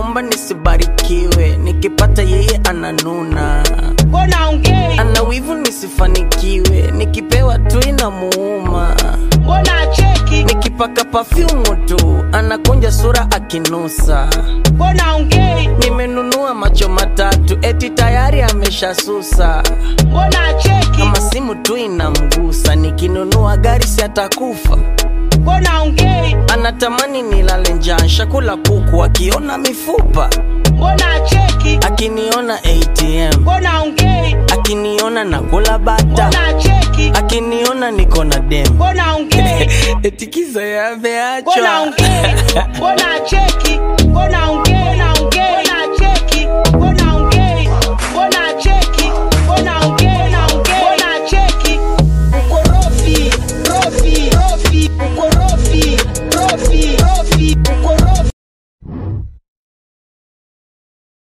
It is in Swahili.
anaomba nisibarikiwe, nikipata yeye ananuna. Mbona ongei? Ana wivu nisifanikiwe, nikipewa tu inamuuma. Mbona acheki? Nikipaka perfume tu anakunja sura akinusa. Mbona ongei? Nimenunua macho matatu eti tayari ameshasusa. Mbona acheki? Kama simu tu inamgusa, nikinunua gari si atakufa. Mbona ongei? Anatamani nilale njaa, shakula kuku akiona mifupa. Mbona acheki? Akiniona ATM. Mbona ongei? Akiniona nakula bata. Mbona acheki? Akiniona niko na dem. Mbona ongei? Eti kiza yameachwa. Mbona ongei? Mbona acheki? Mbona